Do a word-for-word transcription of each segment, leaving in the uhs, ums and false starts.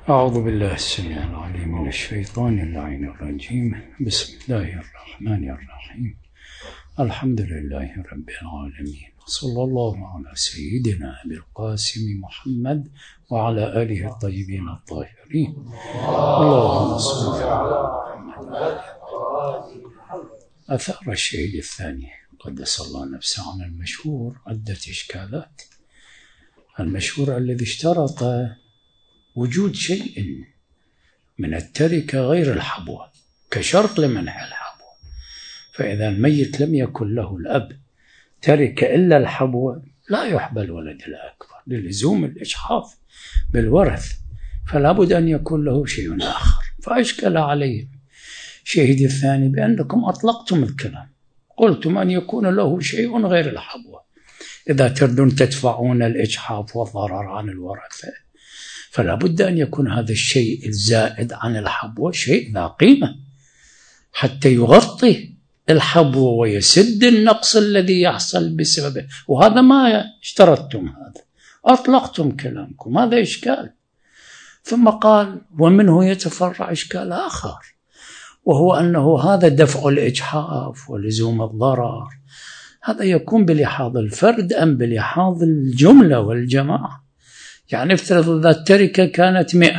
أعوذ بالله السميع العليم من الشيطان اللعين الرجيم. بسم الله الرحمن الرحيم. الحمد لله رب العالمين، وصلى الله على سيدنا أبي القاسم محمد وعلى آله الطيبين الطاهرين. اللهم صل على محمد. أثار الشهيد الثاني قدس الله نفسه عن المشهور عدة إشكالات. المشهور الذي اشترط وجود شيء من التركة غير الحبوة كشرط لمنع الحبوة، فإذا الميت لم يكن له الأب تركة إلا الحبوة لا يحبى الولد الأكبر للزوم الإجحاف بالورث، فلا بد أن يكون له شيء آخر. فأشكل عليهم شهيد الثاني بأنكم أطلقتم الكلام، قلتم أن يكون له شيء غير الحبوة إذا تردون تدفعون الإجحاف والضرر عن الورثة، فلا بد أن يكون هذا الشيء الزائد عن الحبوة شيء ذا قيمة حتى يغطي الحبوة ويسد النقص الذي يحصل بسببه، وهذا ما اشترطتم، هذا أطلقتم كلامكم، هذا إشكال. ثم قال ومنه يتفرع إشكال آخر، وهو أنه هذا دفع الإجحاف ولزوم الضرر هذا يكون بلحاظ الفرد أم بلحاظ الجملة والجماعة؟ يعني افترض إذا التركة كانت مئة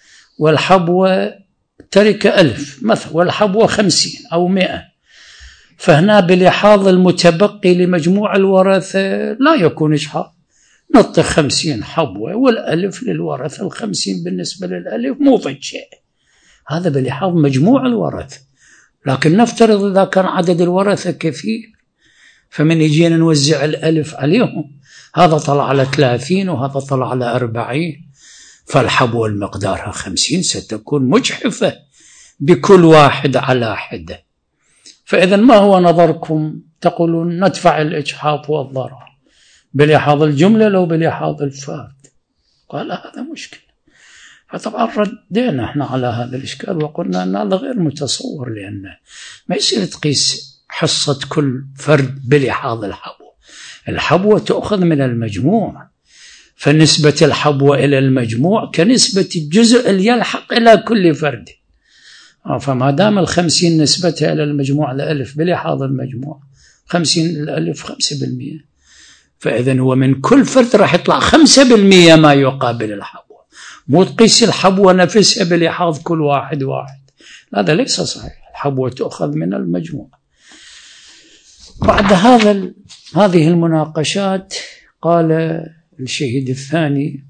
والحبوة تركة ألف مثلا والحبوة خمسين أو مئة، فهنا بلحاظ المتبقي لمجموع الورثة لا يكون إجحاف، نطق خمسين حبوة والألف للورثة، الخمسين بالنسبة للألف مو في شيء، هذا بلحاظ مجموع الورثة. لكن نفترض إذا كان عدد الورثة كثير، فمن يجينا نوزع الألف عليهم، هذا طلع على ثلاثين وهذا طلع على أربعين، فالحبوة المقدارها خمسين ستكون مجحفة بكل واحد على حدة. فإذا ما هو نظركم؟ تقولون ندفع الإجحاف والضرر بلحاظ الجملة لو بلحاظ الفرد؟ قال هذا مشكلة. فطبعا ردينا احنا على هذا الإشكال وقلنا أن هذا غير متصور، لأنه ما يصير تقيس حصة كل فرد بلحاظ الحبوة، الحبوة تأخذ من المجموع، فنسبة الحبوة إلى المجموع كنسبة الجزء اللي يلحق إلى كل فرد، فما دام الخمسين نسبتها إلى المجموع لألف بلحاظ المجموع، خمسين الألف خمسة بالمئة، فإذن هو من كل فرد راح يطلع خمسة بالمئة ما يقابل الحبوة، مو تقيس الحبوة نفسها بلحاظ كل واحد واحد، هذا ليس صحيح، الحبوة تأخذ من المجموع. بعد هذا هذه المناقشات قال الشهيد الثاني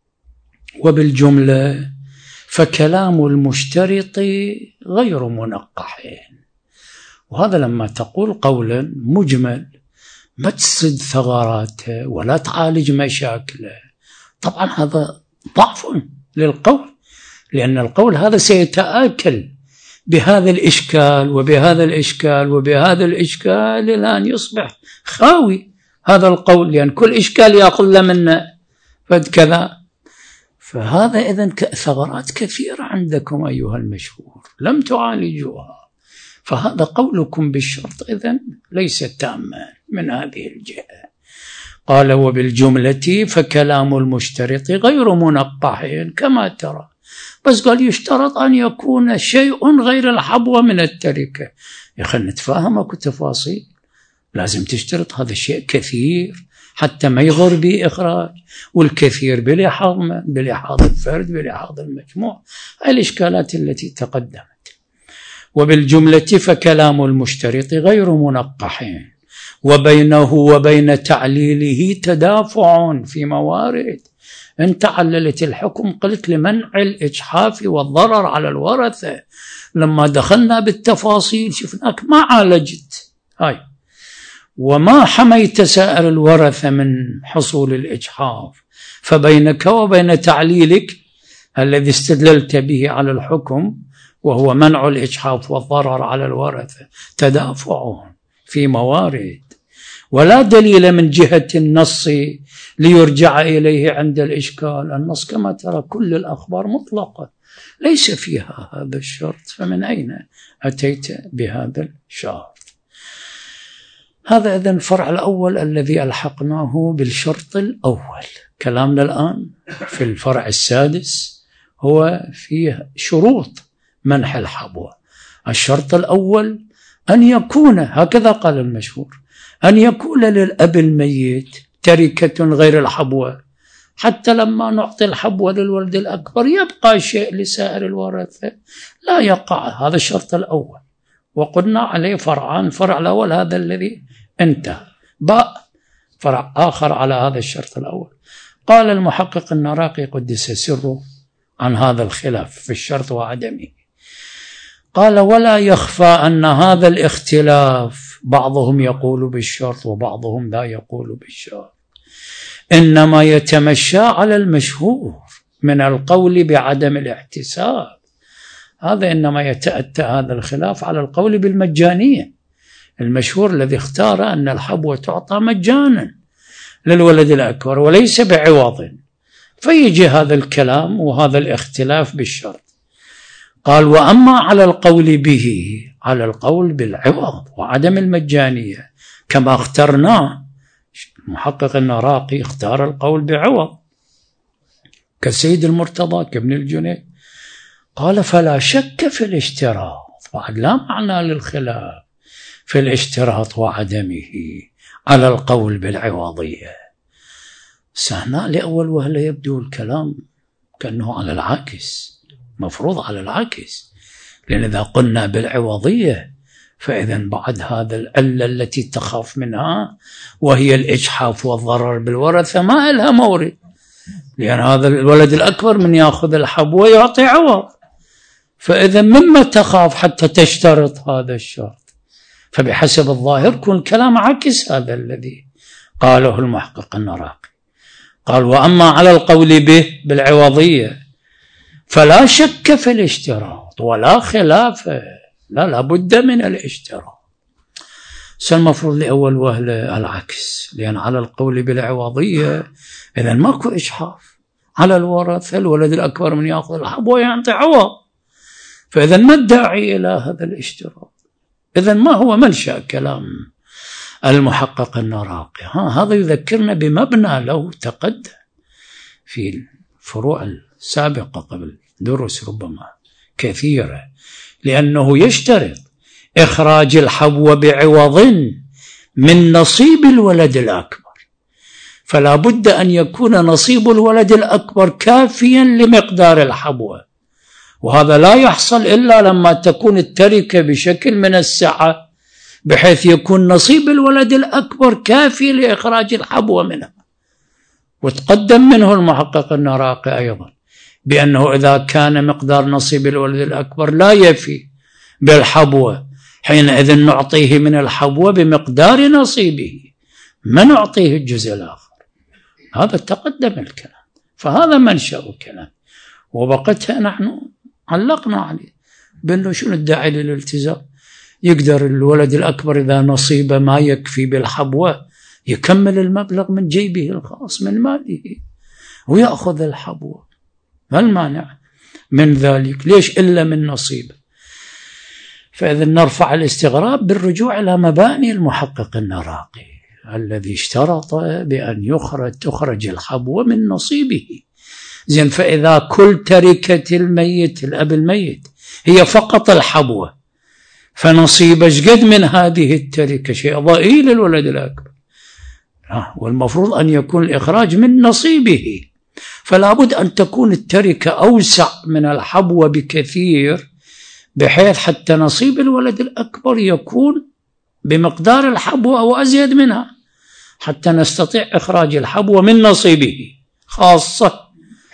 وبالجملة فكلام المشترط غير منقح. وهذا لما تقول قولا مجمل ما تسد ثغراته ولا تعالج مشاكله، طبعا هذا ضعف للقول، لأن القول هذا سيتآكل بهذا الإشكال وبهذا الإشكال وبهذا الإشكال الآن يصبح خاوي هذا القول، لأن كل إشكال يأخذ منا فد كذا. فهذا إذن ثغرات كثيرة عندكم أيها المشهور لم تعالجوها، فهذا قولكم بالشرط إذن ليس تاما من هذه الجهة. قال وبالجملة فكلام المشترط غير منقح كما ترى، بس قال يشترط أن يكون شيء غير الحبوة من التركة. يا أخي نتفاهمك تفاصيل، لازم تشترط هذا الشيء كثير حتى ما يغر به إخراج، والكثير بلحاظ بلحاظ الفرد بلحاظ المجموع، الإشكالات التي تقدمت. وبالجملة فكلام المشترط غير منقح وبينه وبين تعليله تدافع في موارد. أنت عللت الحكم قلت لمنع الإجحاف والضرر على الورثة، لما دخلنا بالتفاصيل شفناك ما عالجت هاي وما حميت سائر الورثة من حصول الإجحاف، فبينك وبين تعليلك الذي استدللت به على الحكم وهو منع الإجحاف والضرر على الورثة تدافع في موارد، ولا دليل من جهة النص ليرجع إليه عند الإشكال. النص كما ترى كل الأخبار مطلقة ليس فيها هذا الشرط، فمن أين أتيت بهذا الشرط؟ هذا إذن الفرع الأول الذي ألحقناه بالشرط الأول. كلامنا الآن في الفرع السادس هو فيه شروط منح الحبوة. الشرط الأول أن يكون، هكذا قال المشهور، أن يكون للأب الميت تركة غير الحبوة، حتى لما نعطي الحبوة للولد الأكبر يبقى شيء لسائر الورثة لا يقع. هذا الشرط الأول، وقلنا عليه فرعان. فرع الأول هذا الذي انتهى، باء فرع آخر على هذا الشرط الأول. قال المحقق النراقي قدس سره عن هذا الخلاف في الشرط وعدمه، قال: ولا يخفى أن هذا الاختلاف بعضهم يقول بالشرط وبعضهم لا يقول بالشرط، إنما يتمشى على المشهور من القول بعدم الاحتساب. هذا إنما يتأتى هذا الخلاف على القول بالمجانية. المشهور الذي اختار أن الحبوة تعطى مجانا للولد الأكبر وليس بعوض، فيجي هذا الكلام وهذا الاختلاف بالشرط. قال: وأما على القول به، على القول بالعوض وعدم المجانية كما اخترناه، المحقق النراقي اختار القول بعوض كالسيد المرتضى كابن الجنيد. قال: فلا شك في الاشتراط، بعد لا معنى للخلاف في الاشتراط وعدمه على القول بالعوضية. سهنا لأول وهلة يبدو الكلام كأنه على العكس، مفروض على العكس، لأن إذا قلنا بالعوضية فإذا بعد هذا العلة التي تخاف منها وهي الإجحاف والضرر بالورثة ما لها مورد، لأن هذا الولد الأكبر من يأخذ الحبوة يعطي عوض، فإذا مما تخاف حتى تشترط هذا الشرط. فبحسب الظاهر كون كلام عكس هذا الذي قاله المحقق النراقي. قال: وأما على القول به بالعوضية فلا شك في الاشتراط ولا خلاف، لا لابد من الاشتراط. سالمفروض لأول وهلة العكس، لأن على القول بالعوضية إذا ماكو إجحاف على الورثة، الولد الأكبر من يأخذ الحبوة يعطي عوض، فإذا ما الداعي إلى هذا الاشتراط؟ إذا ما هو منشأ كلام المحقق النراقي؟ ها هذا يذكرنا بمبنى له تقدم في الفروع السابقة قبل دروس ربما كثيرة، لأنه يشترط إخراج الحبوة بعوض من نصيب الولد الأكبر، فلا بد أن يكون نصيب الولد الأكبر كافيا لمقدار الحبوة، وهذا لا يحصل إلا لما تكون التركة بشكل من السعة بحيث يكون نصيب الولد الأكبر كافي لإخراج الحبوة منها. وتقدم منه المحقق النراقي أيضا بأنه إذا كان مقدار نصيب الولد الأكبر لا يفي بالحبوة حينئذ نعطيه من الحبوة بمقدار نصيبه، ما نعطيه الجزء الآخر. هذا تقدم الكلام، فهذا منشأ الكلام، وبقتها نحن علقنا عليه بأنه شنو الداعي للالتزام؟ يقدر الولد الأكبر إذا نصيب ما يكفي بالحبوة يكمل المبلغ من جيبه الخاص من ماله ويأخذ الحبوة، ما المانع من ذلك؟ ليش إلا من نصيبه؟ فإذا نرفع الاستغراب بالرجوع إلى مباني المحقق النراقي الذي اشترط بأن يخرج تخرج الحبوة من نصيبه. زين، فإذا كل تركة الميت الأب الميت هي فقط الحبوة، فنصيب قد من هذه التركة شيء ضئيل للولد الأكبر، والمفروض أن يكون الإخراج من نصيبه، فلا بد أن تكون التركة أوسع من الحبوة بكثير بحيث حتى نصيب الولد الأكبر يكون بمقدار الحبوة أو أزيد منها حتى نستطيع إخراج الحبوة من نصيبه خاصة.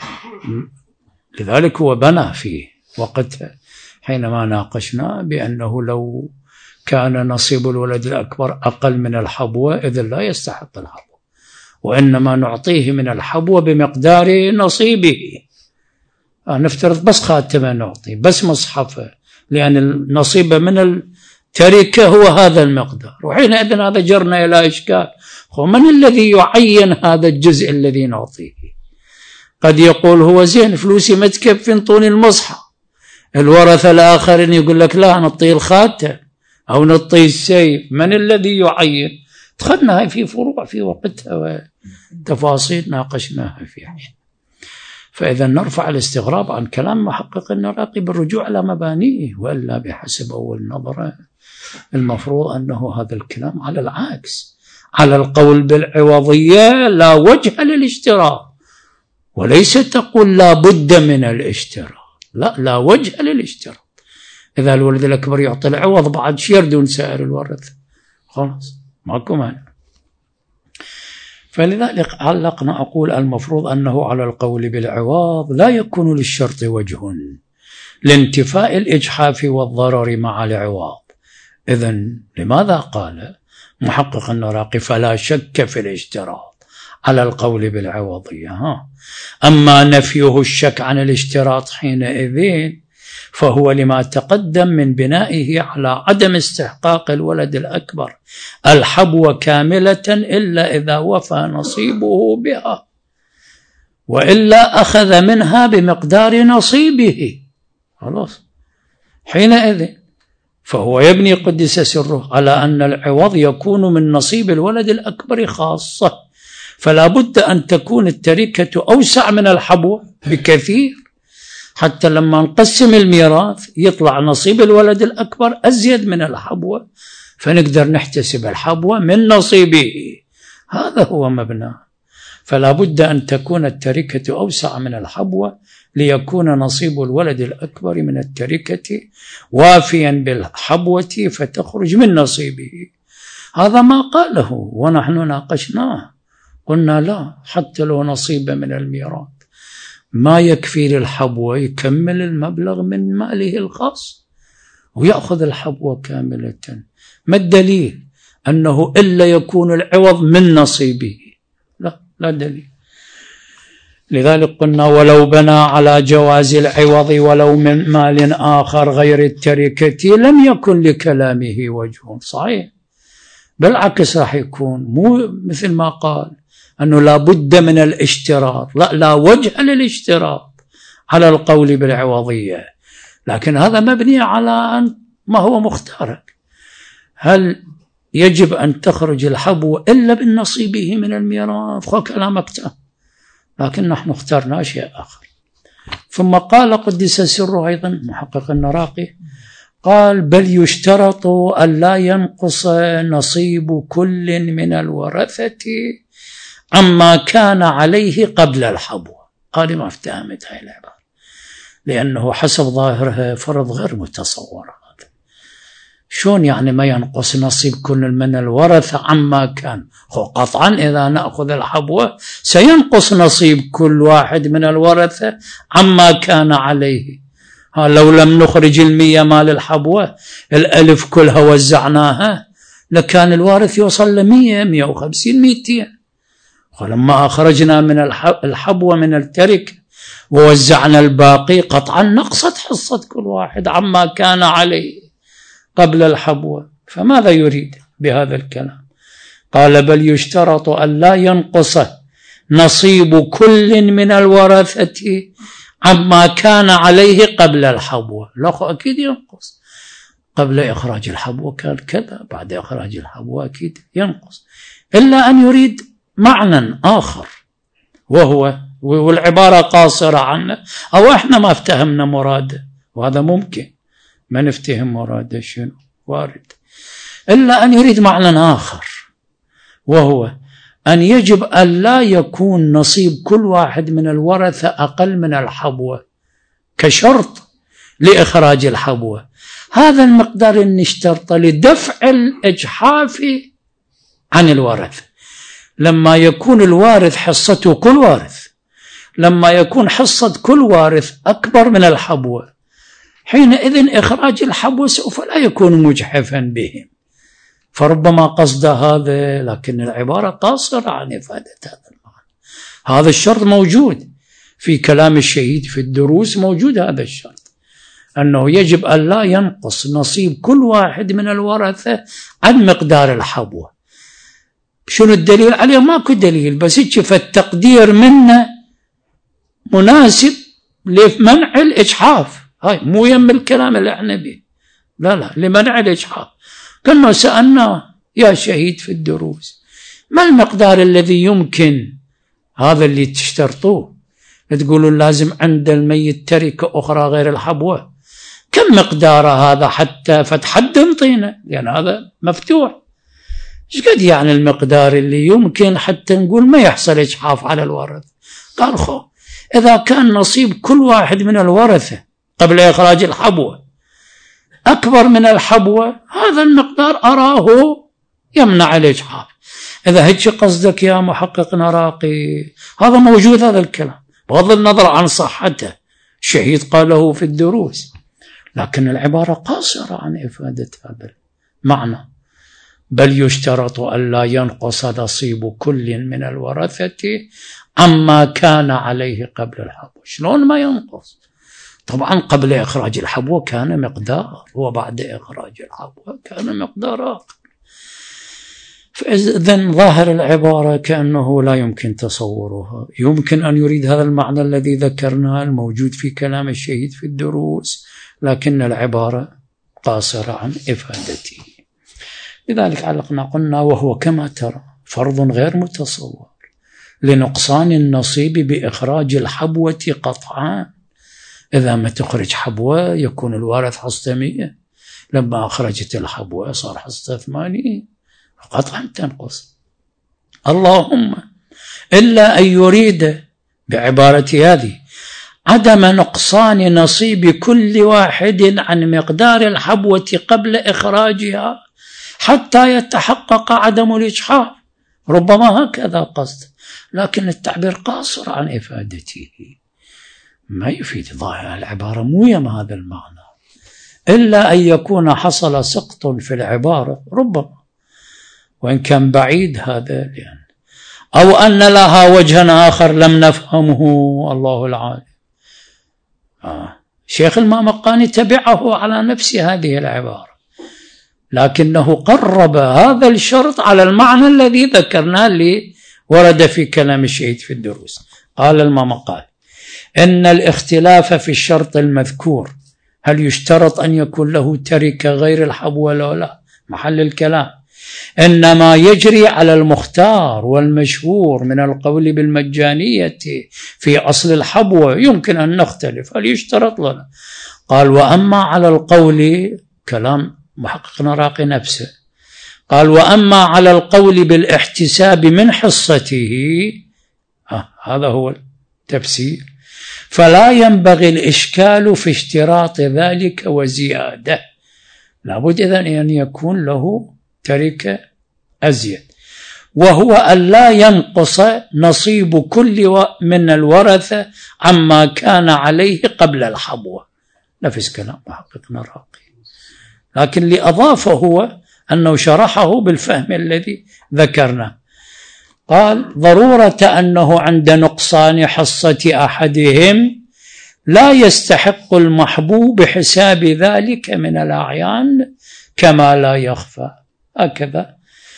لذلك هو بنى فيه وقتها حينما ناقشنا بأنه لو كان نصيب الولد الأكبر أقل من الحبوة إذن لا يستحق الحبوة، وإنما نعطيه من الحبوة بمقدار نصيبه. نفترض بس خاتمة نعطيه، بس مصحفة، لأن النصيب من التركة هو هذا المقدار، وحينئذ هذا جرنا إلى إشكال. من الذي يعين هذا الجزء الذي نعطيه؟ قد يقول هو زين فلوسي ما تكفي نطوني المصحف، الورثة الآخرين يقول لك لا نطيه الخاتم أو نطيه السيف. من الذي يعين؟ دخلنا في فروع في وقتها وتفاصيل ناقشناها في حين. فإذا نرفع الاستغراب عن كلام محقق النراقي بالرجوع على مبانيه، وإلا بحسب أول نظرة المفروض أنه هذا الكلام على العكس، على القول بالعوضية لا وجه للاشتراط، وليس تقول لا بد من الاشتراط، لا لا وجه للاشتراط. إذا الولد الأكبر يعطي العوض بعد شير دون سائر الورث خلاص ماكو مانع. فلذلك علقنا أقول المفروض أنه على القول بالعوض لا يكون للشرط وجه لانتفاء الإجحاف والضرر مع العوض. إذن لماذا قال محقق النراقي فلا شك في الاشتراط على القول بالعوضية؟ ها. أما نفيه الشك عن الاشتراط حينئذ فهو لما تقدم من بنائه على عدم استحقاق الولد الأكبر الحبوة كاملة إلا إذا وفى نصيبه بها، وإلا أخذ منها بمقدار نصيبه خلاص. حينئذ فهو يبني قدس سره على أن العوض يكون من نصيب الولد الأكبر خاصة، فلا بد أن تكون التركة أوسع من الحبوة بكثير، حتى لما نقسم الميراث يطلع نصيب الولد الأكبر أزيد من الحبوة، فنقدر نحتسب الحبوة من نصيبه. هذا هو مبنى. فلا بد أن تكون التركة أوسع من الحبوة ليكون نصيب الولد الأكبر من التركة وافيا بالحبوة فتخرج من نصيبه. هذا ما قاله ونحن ناقشناه، قلنا لا، حتى لو نصيب من الميراث ما يكفي للحبوة يكمل المبلغ من ماله الخاص ويأخذ الحبوة كاملة. ما الدليل أنه إلا يكون العوض من نصيبه؟ لا لا دليل. لذلك قلنا ولو بنى على جواز العوض ولو من مال آخر غير التركة لم يكن لكلامه وجه صحيح، بالعكس راح يكون مو مثل ما قال أنه لا بد من الاشتراط، لا لا وجه للاشتراط على القول بالعوضية. لكن هذا مبني على ما هو مختارك، هل يجب أن تخرج الحبوة إلا بالنصيبه من الميراث؟ خو كلامك تام، لكن نحن اخترنا شيء آخر. ثم قال قدس سره أيضا محقق النراقي قال بل يشترط أن لا ينقص نصيب كل من الورثة عما كان عليه قبل الحبوة. قال ما افتهمت هاي العبارة، لأنه حسب ظاهرها فرض غير متصور. هذا شون يعني ما ينقص نصيب كل من الورثة عما كان؟ قطعا إذا نأخذ الحبوة سينقص نصيب كل واحد من الورثة عما كان عليه. ها لو لم نخرج المية مال الحبوة الألف كلها وزعناها لكان الوارث يوصل لمية مية وخمسين ميتين، ولما أخرجنا من الحبوة من الترك ووزعنا الباقي قطعا نقصت حصة كل واحد عما كان عليه قبل الحبوة. فماذا يريد بهذا الكلام؟ قال بل يشترط أن لا ينقص نصيب كل من الورثة عما كان عليه قبل الحبوة. لا أكيد ينقص، قبل إخراج الحبوة كان كذا، بعد إخراج الحبوة أكيد ينقص، إلا أن يريد معنى آخر وهو والعبارة قاصرة عنه، أو إحنا ما افتهمنا مراده، وهذا ممكن ما نفتهم مراده شنو وارد، إلا أن يريد معنى آخر وهو أن يجب أن لا يكون نصيب كل واحد من الورثة أقل من الحبوة كشرط لإخراج الحبوة. هذا المقدار اللي نشترط لدفع الإجحاف عن الورث. لما يكون الوارث حصته كل وارث، لما يكون حصة كل وارث أكبر من الحبوة، حينئذ إخراج الحبوة سوف لا يكون مجحفا بهم. فربما قصد هذا، لكن العبارة قاصرة عن إفادة هذا المعنى. هذا الشرط موجود في كلام الشهيد في الدروس، موجود هذا الشرط أنه يجب أن لا ينقص نصيب كل واحد من الورثة عن مقدار الحبوة. شنو الدليل عليه؟ ماكو دليل، بس يتشف التقدير منا مناسب لمنع الإجحاف. هاي مو يم الكلام اللي احنا به، لا لا، لمنع الإجحاف. كنا سألنا يا شهيد في الدروس ما المقدار الذي يمكن هذا اللي تشترطوه تقولون لازم عند الميت تركة أخرى غير الحبوة، كم مقدار هذا حتى فتحد انطينا، لأن هذا مفتوح. ايش قد يعني المقدار اللي يمكن حتى نقول ما يحصل إجحاف على الورث؟ قال خو إذا كان نصيب كل واحد من الورثة قبل إخراج الحبوة أكبر من الحبوة، هذا المقدار أراه يمنع الإجحاف. إذا هيك قصدك يا محقق نراقي، هذا موجود هذا الكلام بغض النظر عن صحته، الشهيد قاله في الدروس، لكن العبارة قاصرة عن إفادة هذا المعنى. بل يشترط ألا ينقص نصيب كل من الورثة عما كان عليه قبل الحبوة. شلون ما ينقص؟ طبعا قبل إخراج الحبوة كان مقدار، وبعد إخراج الحبوة كان مقدار آخر. فإذن ظاهر العبارة كأنه لا يمكن تصورها. يمكن أن يريد هذا المعنى الذي ذكرناه الموجود في كلام الشهيد في الدروس، لكن العبارة قاصرة عن إفادته. لذلك علقنا قلنا وهو كما ترى فرض غير متصور لنقصان النصيب بإخراج الحبوة قطعا. إذا ما تخرج حبوة يكون الوارث حصة مية، لما أخرجت الحبوة صار حصة ثمانين، قطعا تنقص. اللهم إلا أن يريد بعبارة هذه عدم نقصان نصيب كل واحد عن مقدار الحبوة قبل إخراجها حتى يتحقق عدم الإجحاف، ربما هكذا قصد، لكن التعبير قاصر عن إفادته، ما يفيد. ظاهر العبارة مو يم هذا المعنى، إلا أن يكون حصل سقط في العبارة ربما، وإن كان بعيد هذا، لأن أو أن لها وجها آخر لم نفهمه، الله العالم. آه. شيخ المامقاني تبعه على نفس هذه العبارة، لكنه قرب هذا الشرط على المعنى الذي ذكرناه اللي ورد في كلام الشهيد في الدروس. قال المامقاني إن الاختلاف في الشرط المذكور، هل يشترط أن يكون له تركة غير الحبوة ولا لا، محل الكلام، إنما يجري على المختار والمشهور من القول بالمجانية في أصل الحبوة. يمكن أن نختلف هل يشترط لنا. قال وأما على القول، كلام محقق نراقي نفسه، قال وأما على القول بالاحتساب من حصته، آه هذا هو التفسير، فلا ينبغي الإشكال في اشتراط ذلك وزيادة. لابد إذن أن يكون له تركة أزيد، وهو أن لا ينقص نصيب كل من الورثة عما كان عليه قبل الحبوة. نفس كلام محقق نراقي، لكن اللي أضافه هو أنه شرحه بالفهم الذي ذكرنا. قال ضرورة أنه عند نقصان حصة أحدهم لا يستحق المحبوب بحساب ذلك من الأعيان كما لا يخفى، هكذا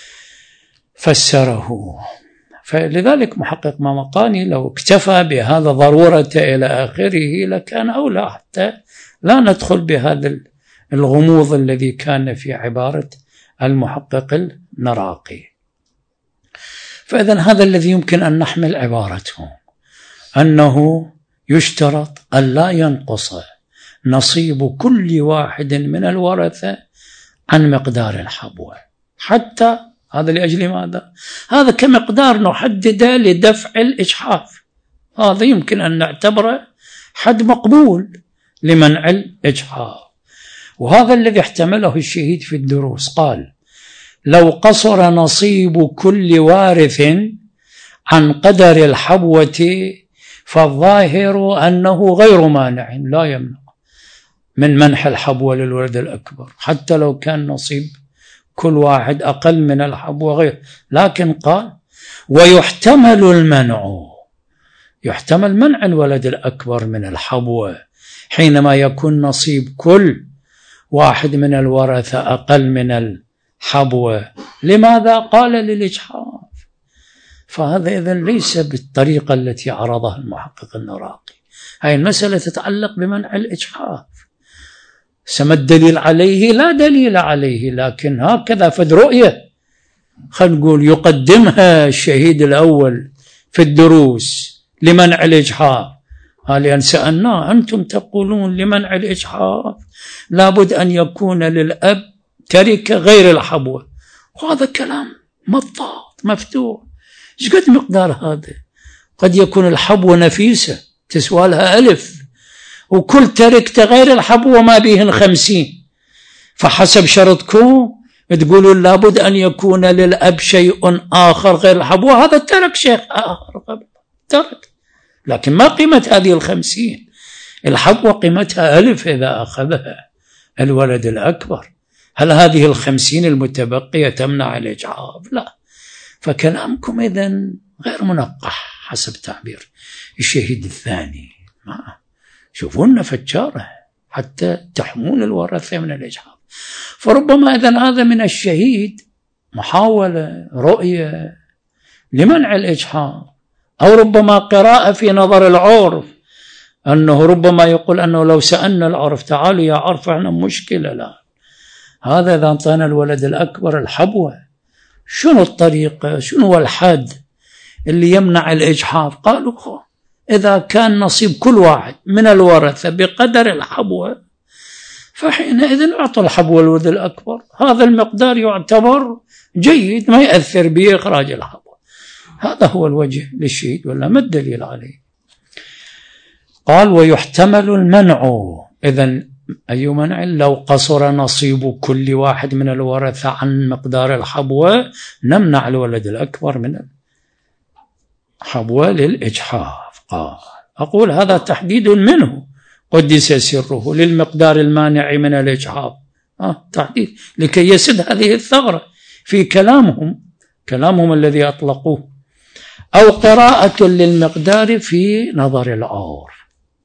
فسره. فلذلك محقق مامقاني لو اكتفى بهذا ضرورة إلى آخره لكان أولى، حتى لا ندخل بهذا الغموض الذي كان في عبارة المحقق النراقي. فإذن هذا الذي يمكن أن نحمل عبارته، أنه يشترط أن لا ينقص نصيب كل واحد من الورثة عن مقدار الحبوة، حتى هذا لأجل ماذا؟ هذا كمقدار نحدده لدفع الإجحاف، هذا يمكن أن نعتبره حد مقبول لمنع الإجحاف. وهذا الذي احتمله الشهيد في الدروس، قال لو قصر نصيب كل وارث عن قدر الحبوة فالظاهر أنه غير مانع، لا يمنع من منح الحبوة للولد الأكبر حتى لو كان نصيب كل واحد أقل من الحبوة غير. لكن قال ويحتمل المنع، يحتمل منع الولد الأكبر من الحبوة حينما يكون نصيب كل واحد من الورثة أقل من الحبوة. لماذا؟ قال للإجحاف. فهذا إذن ليس بالطريقة التي عرضها المحقق النراقي. هاي المسألة تتعلق بمنع الإجحاف، سما الدليل عليه لا دليل عليه، لكن هكذا فد رؤية خلينا نقول يقدمها الشهيد الأول في الدروس لمنع الإجحاف، هل سألناه أنتم تقولون لمنع الإجحاف لابد أن يكون للأب تركة غير الحبوة، وهذا كلام مطاط مفتوح. إيش قد مقدار هذا؟ قد يكون الحبوة نفيسة تسوى لها ألف، وكل تركة غير الحبوة ما بيهن خمسين، فحسب شرطكم تقولون لابد أن يكون للأب شيء آخر غير الحبوة، هذا ترك شيء آخر ترك، لكن ما قيمة هذه الخمسين؟ الحبوة قيمتها ألف إذا أخذها الولد الأكبر، هل هذه الخمسين المتبقية تمنع الإجحاف؟ لا. فكلامكم إذن غير منقح حسب تعبير الشهيد الثاني. شوفونا فجارة حتى تحمون الورثة من الإجحاف. فربما إذن هذا من الشهيد محاولة رؤية لمنع الإجحاف، أو ربما قراءة في نظر العرف، أنه ربما يقول أنه لو سألنا العرف تعالوا يا عرف احنا مشكلة. لا، هذا إذا أعطانا الولد الأكبر الحبوة شنو الطريقة، شنو الحد اللي يمنع الإجحاف؟ قالوا إذا كان نصيب كل واحد من الورثة بقدر الحبوة فحينئذ أعطوا الحبوة الولد الأكبر، هذا المقدار يعتبر جيد ما يأثر بإخراج الحبوة. هذا هو الوجه للشهيد، ولا ما الدليل عليه؟ قال ويحتمل المنع، إذن أي منع؟ لو قصر نصيب كل واحد من الورثة عن مقدار الحبوة نمنع الولد الأكبر من الحبوة للإجحاف. قال أقول هذا تحديد منه قدس سره للمقدار المانع من الإجحاف، آه تحديد لكي يسد هذه الثغرة في كلامهم كلامهم الذي أطلقوه، أو قراءة للمقدار في نظر العرف.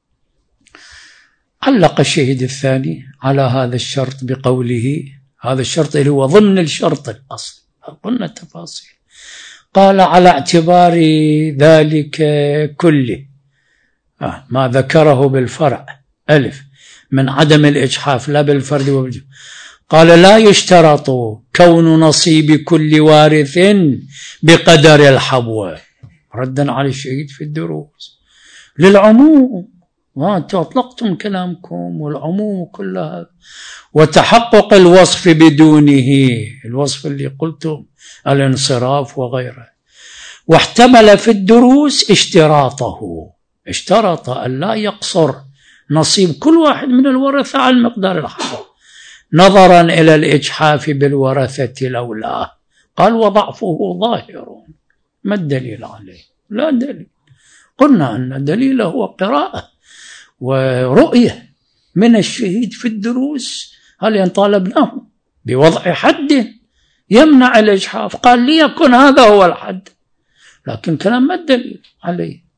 علق الشهيد الثاني على هذا الشرط بقوله، هذا الشرط اللي هو ضمن الشرط الأصل، قلنا التفاصيل، قال على اعتبار ذلك كله، آه ما ذكره بالفرع ألف من عدم الإجحاف لا بالفرد وبالجمع. قال لا يشترط كون نصيب كل وارث بقدر الحبوة، ردا على الشهيد في الدروس، للعموم، وأنتم أطلقتم كلامكم والعموم كلها، وتحقق الوصف بدونه، الوصف اللي قلتم الانصراف وغيره. واحتمل في الدروس اشتراطه، اشترط أن لا يقصر نصيب كل واحد من الورثة على مقدار الحبوة نظرا إلى الإجحاف بالورثة الأولى. قال وضعفه ظاهر، ما الدليل عليه؟ لا دليل. قلنا أن دليله هو قراءة ورؤية من الشهيد في الدروس، هل ينطالبناه بوضع حد يمنع الإجحاف؟ قال ليكن هذا هو الحد، لكن كلام ما الدليل عليه.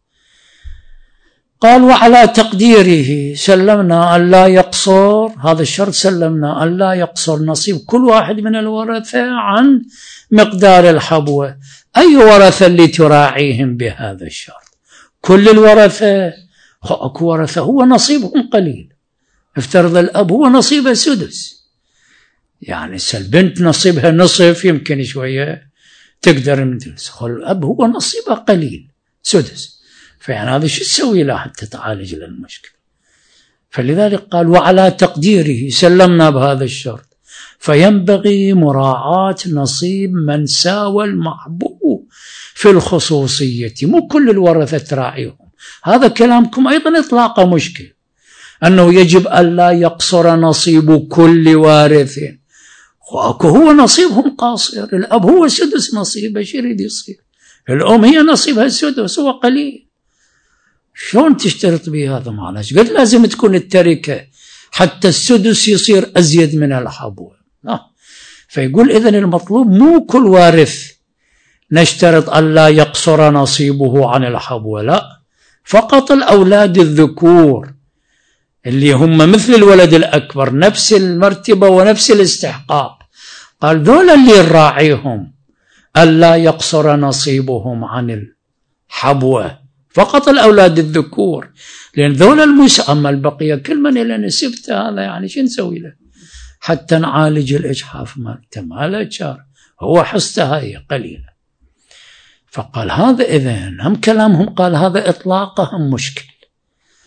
قال وعلى تقديره سلمنا أن لا يقصر، هذا الشرط سلمنا أن لا يقصر نصيب كل واحد من الورثة عن مقدار الحبوة. أي ورثة اللي تراعيهم بهذا الشرط؟ كل الورثة؟ أكو ورثة هو نصيبهم قليل، افترض الأب هو نصيبه سدس، يعني البنت نصيبها نصف يمكن شوية تقدر من تلس، الأب هو نصيبه قليل سدس، فيعني هذا شو تسوي له حتى تعالج للمشكلة؟ فلذلك قال وعلى تقديره سلمنا بهذا الشرط، فينبغي مراعاة نصيب من ساوى المحبوب في الخصوصية، مو كل الورثة تراعيهم. هذا كلامكم أيضا إطلاق مشكل، أنه يجب أن لا يقصر نصيب كل وارث، هو نصيبهم قاصر، الأب هو سدس نصيبه، شو يريد يصير؟ الأم هي نصيبها السدس هو قليل، شلون تشترط به هذا؟ معلش قد لازم تكون التركة حتى السدس يصير أزيد من الحبوة. لا، فيقول إذن المطلوب مو كل وارث نشترط أن لا يقصر نصيبه عن الحبوة، لا، فقط الأولاد الذكور اللي هم مثل الولد الأكبر نفس المرتبة ونفس الاستحقاق، قال ذولا اللي نراعيهم ألا يقصر نصيبهم عن الحبوة، فقط الأولاد الذكور، لأن ذولا المسا، أما البقية كل من إلى نسبته هذا يعني شو نسوي له حتى نعالج الإجحاف مالته؟ ما له شار، هو حصته هي قليلة. فقال هذا إذن هم كلامهم، قال هذا إطلاقهم مشكل،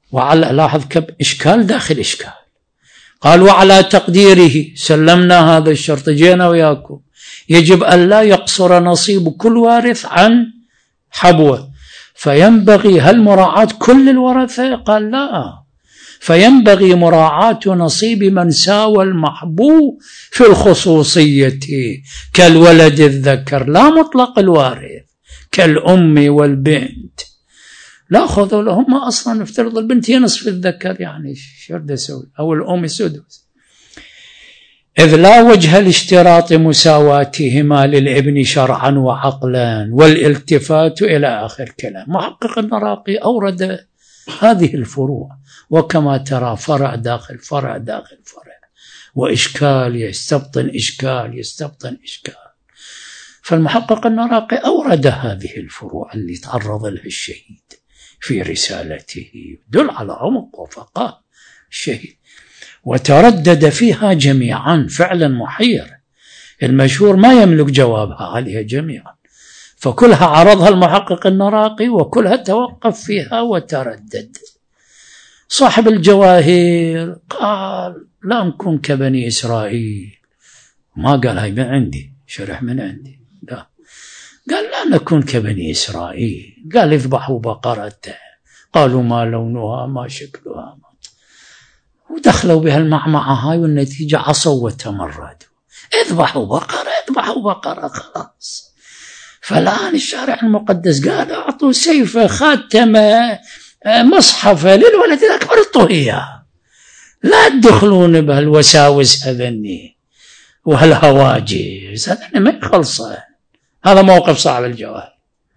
وعلى لاحظ كم إشكال داخل إشكال. قال وعلى تقديره سلمنا هذا الشرط جينا وياكم يجب أن لا يقصر نصيب كل وارث عن حبوة، فينبغي هل مراعاة كل الورثة؟ قال لا، فينبغي مراعاة نصيب من ساوى المحبو في الخصوصية كالولد الذكر لا مطلق الوارث كالأم والبنت. لا خذوا لهم أصلا، افترض البنت هي نصف الذكر، يعني شرد سوي، أو الأم سدس، إذ لا وجه لاشتراط مساواتهما للابن شرعا وعقلا والالتفات إلى آخر كلام. محقق المراقي أورد هذه الفروع، وكما ترى فرع داخل فرع داخل فرع، وإشكال يستبطن إشكال يستبطن إشكال. فالمحقق المراقي أورد هذه الفروع اللي تعرض لها الشهيد في رسالته، دل على عمق وفقه الشهيد، وتردد فيها جميعا فعلا محير، المشهور ما يملك جوابها عليها جميعا، فكلها عرضها المحقق النراقي وكلها توقف فيها وتردد. صاحب الجواهر قال لا نكون كبني إسرائيل، ما قال هاي من عندي شرح من عندي، لا، قال لا نكون كبني إسرائيل، قال اذبحوا بقرة، قالوا ما لونها ما شكلها، ودخلوا بها المعمعة هاي والنتيجة عصوا وتمردوا، اذبحوا بقرة اذبحوا بقرة خلاص. فالآن الشارع المقدس قال أعطوا سيفة خاتمة مصحفة للولد الأكبر اعطوا إياه، لا تدخلون بهالوساوس هذني وهالهواجس، هذا ما يخلصه. هذا موقف صاحب الجواهر.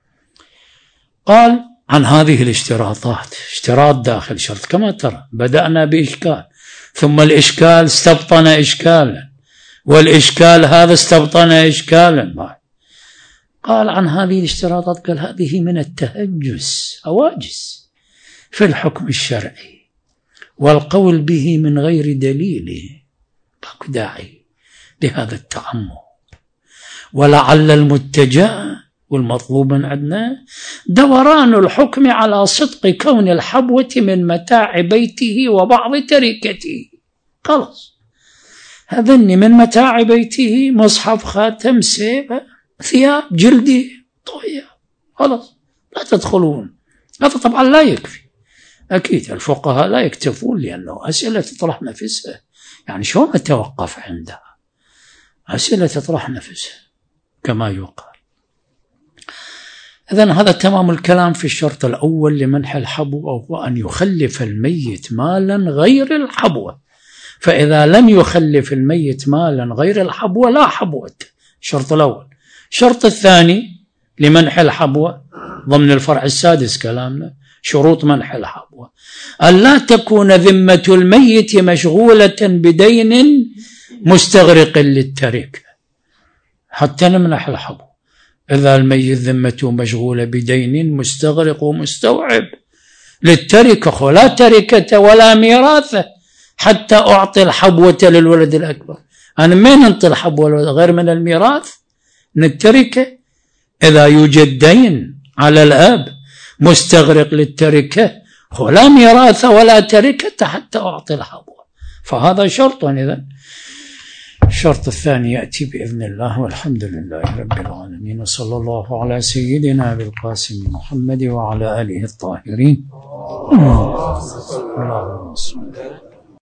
قال عن هذه الاشتراطات، اشتراط داخل شرط، كما ترى بدأنا بإشكال، ثم الإشكال استبطن إشكالا، والإشكال هذا استبطن إشكالا. قال عن هذه الاشتراطات، قال هذه من التهجس، هواجس في الحكم الشرعي والقول به من غير دليل، ماكو داعي لهذا التعمق. ولعل المتجه والمطلوب من عندنا دوران الحكم على صدق كون الحبوة من متاع بيته وبعض تركته. خلاص هذني من متاع بيته، مصحف خاتم سيف ثياب جلدي طوية، خلاص لا تدخلون. هذا طبعا لا يكفي، أكيد الفقهاء لا يكتفون، لأنه أسئلة تطرح نفسها، يعني شو نتوقف عندها؟ أسئلة تطرح نفسها كما يقال. إذن هذا تمام الكلام في الشرط الأول لمنح الحبوة، وهو أن يخلف الميت مالا غير الحبوة، فإذا لم يخلف الميت مالا غير الحبوة لا حبوة. الشرط الأول. الشرط الثاني لمنح الحبوة ضمن الفرع السادس كلامنا، شروط منح الحبوة أن لا تكون ذمة الميت مشغولة بدين مستغرق للتركة حتى نمنح الحبوة. إذا الميت ذمته مشغولة بدين مستغرق ومستوعب للتركة، ولا تركة ولا ميراثة حتى أعطي الحبوة للولد الأكبر. أنا ما ننطي الحبوة غير من الميراث من التركة. إذا يوجد دين على الأب مستغرق للتركة، ولا ميراث ولا تركة حتى أعطي الحبوة، فهذا شرط. إذن الشرط الثاني يأتي بإذن الله، والحمد لله رب العالمين، وصلى الله على سيدنا بالقاسم محمد وعلى آله الطاهرين. اللهم صل